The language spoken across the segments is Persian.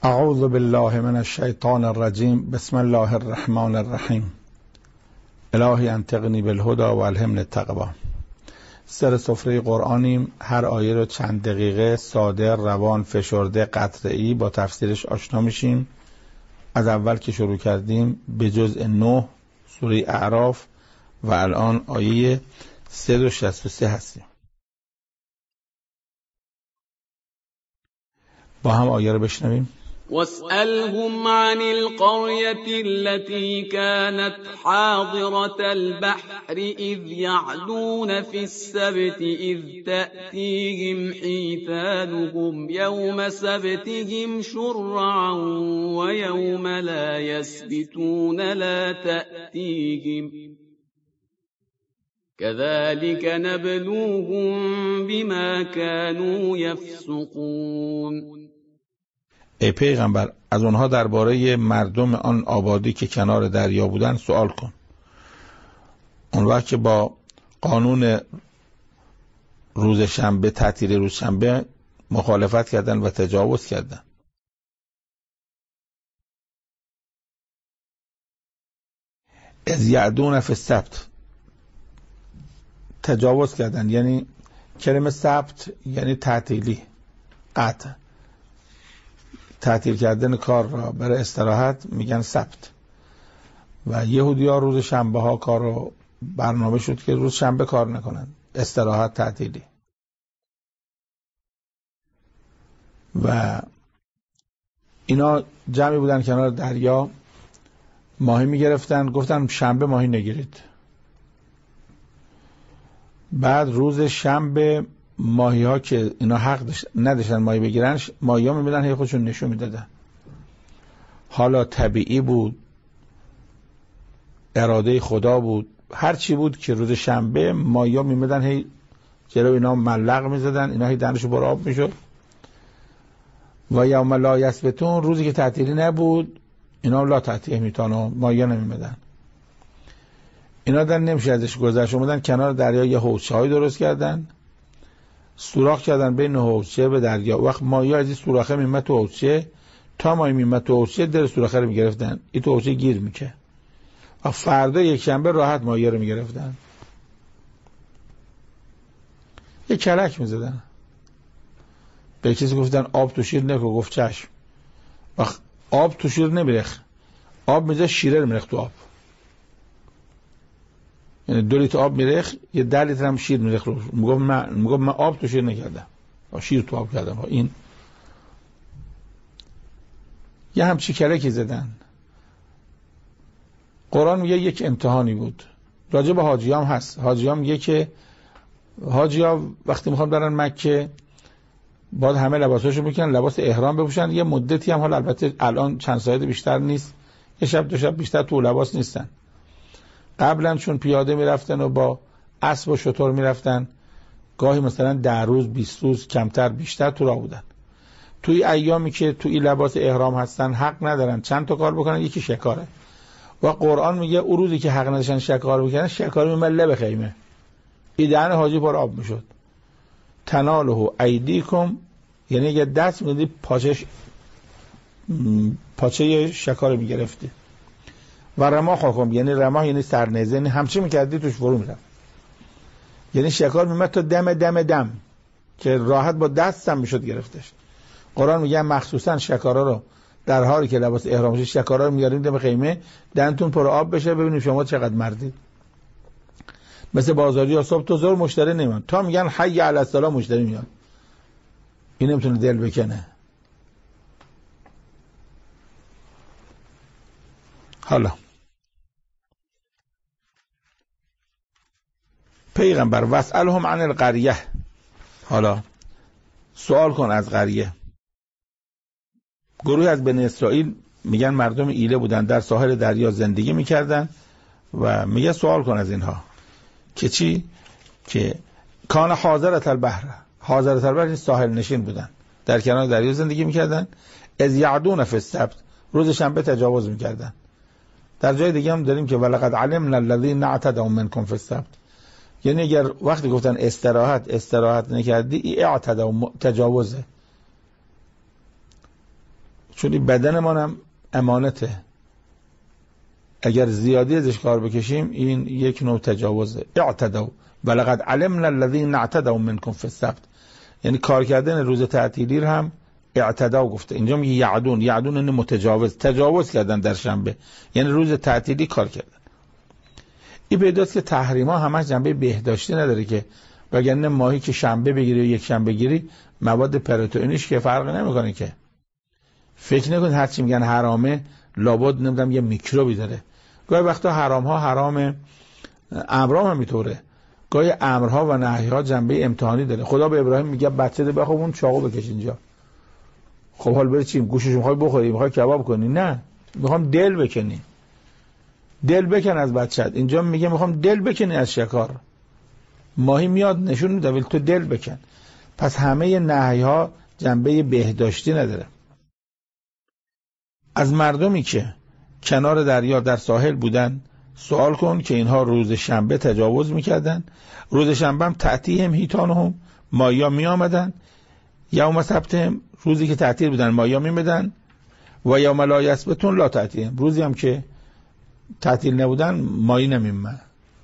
اعوذ بالله من الشیطان الرجیم. بسم الله الرحمن الرحیم. الهی انطقنی بالهدی و الهمنی التقوی. سر سفره قرآنیم. هر آیه رو چند دقیقه ساده، روان، فشرده، قطعی با تفسیرش آشنا میشیم. از اول که شروع کردیم به جزء 9 سوره اعراف و الان آیه 363 هستیم. با هم آیه رو بشنویم. واسألهم عن القرية التي كانت حاضرة البحر إذ يعدون في السبت إذ تأتيهم حيتانهم يوم سبتهم شرعا ويوم لا يسبتون لا تأتيهم كذلك نبلوهم بما كانوا يفسقون. ای پیغمبر، از اونها درباره مردم آن آبادی که کنار دریا بودن سوال کن. اون وقت که با قانون روز شنبه، تعطیل روز شنبه مخالفت کردن و تجاوز کردن. از یعدون فی السبت، تجاوز کردن، یعنی کلمه سبت یعنی تعطیلی، قطع، تعطیل کردن کار را برای استراحت میگن سبت. و یهودی‌ها روز شنبه ها کار رو برنامه شد که روز شنبه کار نکنن، استراحت، تعطیلی. و اینا جمعی بودن کنار دریا، ماهی میگرفتن. گفتن شنبه ماهی نگیرید. بعد روز شنبه ماهی ها که اینا حق نداشتن ماهی بگیرن، ماهی ها میبینن هی خودشون نشون میدادن. حالا طبیعی بود، اراده خدا بود، هر چی بود که روز شنبه ماهی ها میبینن هی جلو اینا ملق میزدن، اینا هی دهنشو پر آب میشد. و یوم لا یسبتون، روزی که تعطیلی نبود اینا لا تعطیه میتانو، ماهی ها نمیمدن. اینا در نمیشه ازش گذشت. اومدن کنار دریا یه حوضچه‌ای درست کردن، سوراخ کردن بین حوضچه به دریا. وقت ماهی از این سوراخه میمد تو حوضچه، تا ماهی میمد تو حوضچه در سوراخه رو میگرفتن، این تو حوضچه گیر میکه. و فردا یک شنبه راحت ماهی رو میگرفتن. یک کلک میزدن. به کسی گفتن آب تو شیر نکن، گفت چشم. وقت آب تو شیر نمیرخ، آب میزه شیره رو میرخ تو آب. یعنی 2 لیتر آب میرخ، یه 10 لیتر هم شیر میرخ رو. میگفت من آب تو شیر نکردم، شیر تو آب کردم. این یه همچی کلکی زدن. قرآن میگه یک امتحانی بود. راجع به حاجیام هست. حاجیام میگه که حاجی‌ها وقتی میخوان برن مکه باید همه لباساشو بکنن، لباس احرام بپوشن. یه مدتی هم، حالا البته الان چند ساعت بیشتر نیست، یه شب 2 شب بیشتر تو لباس نیستن. قبلا چون پیاده میرفتن و با اسب و شتر میرفتن، گاهی مثلا 10 روز 20 روز کمتر بیشتر تو راه بودن. توی ایامی که توی لباس احرام هستن حق ندارن چند تا کار بکنن، یکی شکاره. و قرآن میگه اون روزی که حق نداشتن شکار بکنن، شکار میمله به خیمه، ایدهن حاجی پر آب میشد. تناله ایدیکم، یعنی یه دست میدی پاچه شکار میگرفتی. و رماه خاکم، یعنی رماه یعنی سرنیزه، یعنی همچی میکردی توش فرو میرفت. یعنی شکار میمد تا دم که راحت با دستم میشد گرفتش. قرآن میگه مخصوصا شکارا رو در حالی که لباس احرام شد، شکارا رو میارین دم خیمه، دهنتون پر آب بشه، ببینیم شما چقدر مردید. مثل بازاری ها صبح تا ظهر مشتری نمیاد، تا میگن حی علی الصلا مشتری میاد. این نمیتونه دل بکنه. حالا پیغمبر واسألهم عن القریه، حالا سوال کن از قریه. گروه از بنی اسرائیل میگن مردم ایله بودن، در ساحل دریا زندگی میکردن و میگه سوال کن از اینها که چی؟ که کان حاضرة البحر، حاضرة البحر این ساحل نشین بودن، در کنار دریا زندگی میکردن. از یعدون فی السبت، روز شنبه تجاوز میکردن. در جای دیگه هم داریم که ولقد علمنا الذین اعتدوا منکم فی السبت، یعنی اگر وقتی گفتن استراحت نکردی، اعتدا تجاوزه. چون این بدن ما هم امانته، اگر زیادی ازش کار بکشیم این یک نوع تجاوزه. اعتدوا ولقد علمنا الذين اعتدوا منكم في السبت، یعنی کار کردن روز تعطیلی هم اعتدا گفته. اینجا میگه یعدون، یعدون یعنی متجاوز، تجاوز کردن در شنبه، یعنی روز تعطیلی کار کردن. این پیداست که تحریما همش جنبه بهداشتی نداره، که وگرنه ماهی که شنبه بگیری و یک شنبه بگیری مواد پروتئینیش که فرق نمیکنه. که فکر نکنید هر چی میگن حرامه لابد نمیدونم یه میکروبی داره. گاهی وقتا حرام ها حرام، امرام هم میطوره، گاهی امرها و نهیها جنبه امتحانی داره. خدا به ابراهیم میگه بچه ده بخواب اون چاقو بکش اینجا. خب حال بری چی؟ گوشش میخوای بخوری، میخوای کباب کنی؟ نه، میخوام دل بکنی. دل بکن از بچت. اینجا میگه میخوام دل بکنی از شکار. ماهی میاد نشون میده ولی تو دل بکن. پس همه نهیها جنبه بهداشتی نداره. از مردمی که کنار دریا در ساحل بودن سوال کن که اینها روز شنبه تجاوز میکردن. روز شنبه هم تأتیهم هیتانهم، ماهیا می آمدن. یوم سبتهم، روزی که تعطیل بودن ماهیا میمدن. و یوم لا یسبتون لا تأتیهم، روزی هم که تعطیل نبودن ماهی نمیمد.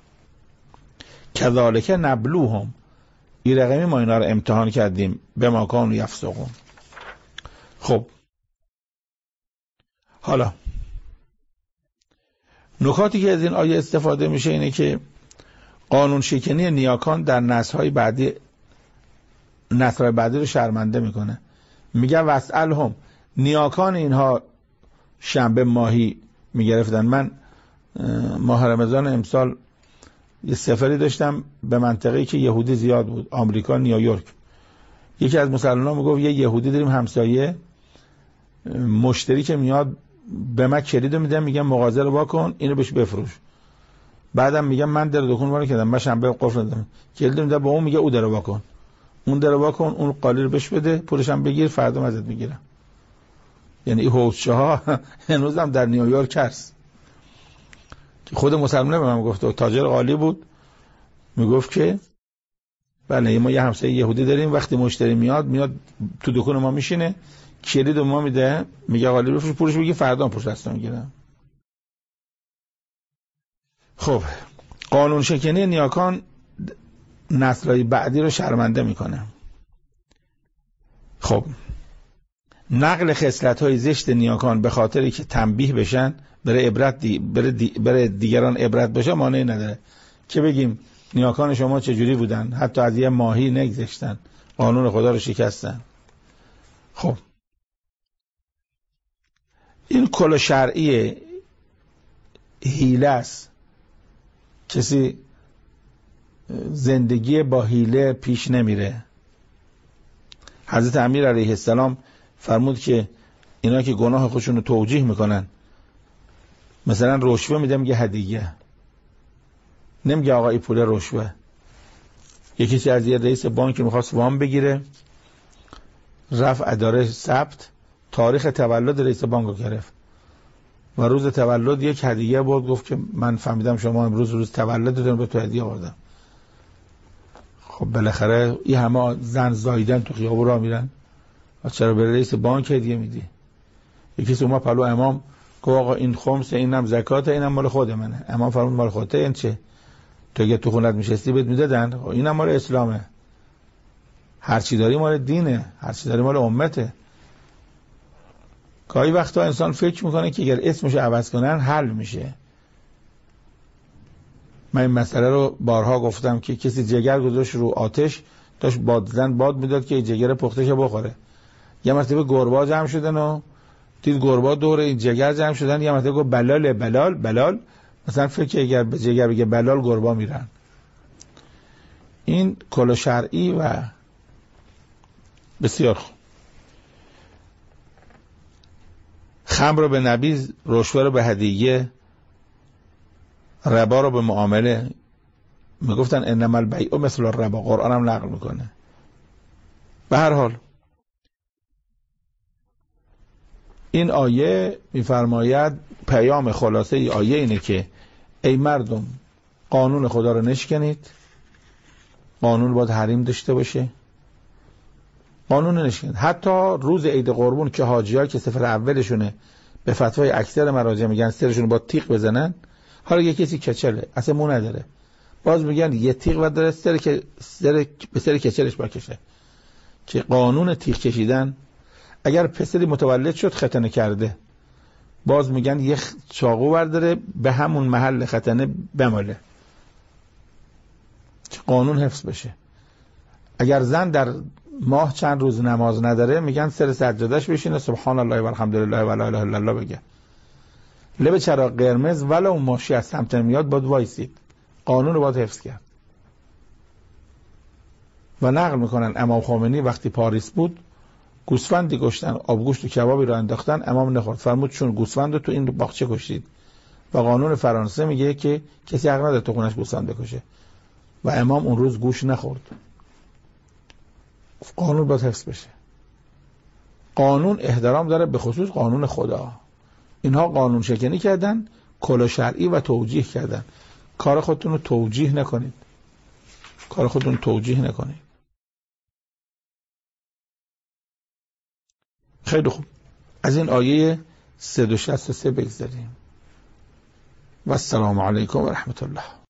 کذالک نبلوهم، این رقمی ما اینا رو امتحان کردیم به ما کانوا یفسقون. خب حالا نکاتی که از این آیه استفاده میشه اینه که قانون شکنی نیاکان در نسل‌های بعدی رو شرمنده میکنه. میگه واسألهم، نیاکان اینها شنبه ماهی میگرفتن. من ماه رمضان امسال یه سفری داشتم به منطقه‌ای که یهودی زیاد بود، آمریکا، نیویورک. یکی از مسلمان‌ها میگفت یه یهودی داریم همسایه، مشتری که میاد به من کلیدو میدم، میگم مغازه رو وا کن اینو بهش بفروش. بعدم میگم من در دکون وا کردم، من شنبه قفل ندادم، کلیدو میدم به اون، میگه او در وا کن، اون در وا کن، اون قالی رو بهش بده، پولش هم بگیر، فردا ازت میگیرم. یعنی این حوضچه‌ها هنوزم در نیویورک هست. خود مسلمانه به من گفت، تاجر قالی بود، میگفت که بله ما یه همسایه یهودی داریم، وقتی مشتری میاد تو دکون ما میشینه، کلید ما میده، میگه قالی بفروش، پولش بگی، فردا پولش دستم میگیرم. خب قانون شکنی نیاکان نسل‌های بعدی رو شرمنده میکنه. خب نقل خصلت‌های زشت نیاکان به خاطری که تنبیه بشن، برای دیگران عبرت بشه مانعی نداره که بگیم نیاکان شما چجوری بودن، حتی از یه ماهی نگذشتن، قانون خدا رو شکستن. خب این کل شرعی حیله است. کسی زندگی با حیله پیش نمیره. حضرت امیر علیه السلام فرمود که اینا که گناه خودشون رو توجیه میکنن، مثلا رشوه میده میگه هدیه، نمیگه آقا این پول رشوه. یکی کسی از یه رئیس بانک میخواست وام بگیره، رفت اداره ثبت، تاریخ تولد رئیس بانک رو گرفت و روز تولد یک هدیه بود، گفت که من فهمیدم شما امروز روز تولدتون، به تو هدیه آوردم. خب بالاخره این همه زن زاییدن تو خیابون راه میرن و چرا به رئیس بانک هدیه میدی؟ یکی کسی اومد پلو امام گفت آقا این خمسه، اینم زکات، اینم مال خود منه. امام فرمود مال خودته، این چه؟ تو اگه تو خونت میشستی بهت میدادن؟ اینم مال اسلامه، هر چی داری مال دینه، هر چی داری مال امته. گاهی وقتا انسان فکر میکنه که اگر اسمش عوض کنن حل میشه. من این مسئله رو بارها گفتم که کسی جگر گذاشت رو آتش، داشت باد میداد که جگر پختش بخوره. یه مرتبه گربا جمع شدن و دید گربا دور این جگر جمع شدن، یه مرتبه گفت بلال بلال بلال، مثلا فکر اگر به جگر بگه بلال گربا میرن. این کل شرعی و بسیار خوب. خمر رو به نبیذ، رشوه رو به هدیه، ربا رو به معامله. میگفتن انما البیع مثل الربا، قرآن هم نقل میکنه. به هر حال این آیه میفرماید، پیام خلاصه ای آیه اینه که ای مردم قانون خدا رو نشکنید. قانون باید حریم داشته باشه، قانون نشکن. حتی روز عید قربون که حاجی‌ها که سفر اولشونه به فتوای اکثر مراجع میگن سرشون با تیغ بزنن، حالا یه کسی کچله اصلا مو نداره، باز میگن یه تیغ و داره به سر کچلش بکشه. که قانون تیغ کشیدن، اگر پسری متولد شد ختنه کرده، باز میگن یه چاقو برداره به همون محل ختنه بماله که قانون حفظ بشه. اگر زن در ماه چند روز نماز نداره، میگن سر سجادهش بشینه سبحان الله و الحمدلله و لا اله الا الله بگه. لب چراغ قرمز ولو اون ماشی از سمت میاد باید وایسید. قانون رو باید حفظ کرد. و نقل میکنن امام خمینی وقتی پاریس بود گوسفندی کشتن، آبگوشت و کبابی رو انداختن، امام نخورد، فرمود چون گوسفند رو تو این باغچه کشتید. و قانون فرانسه میگه که کسی حق نداره تو خونش گوسفند بکشه. و امام اون روز گوش نخورد. قانون باید حفظ بشه. قانون احترام داره، به خصوص قانون خدا. اینها قانون شکنی کردن، کلا شرعی و توجیه کردن. کار خودتون رو توجیه نکنید. کار خودتون توجیه نکنید. خیلی خوب، از این آیه 363 بگذاریم. و السلام علیکم و رحمت الله.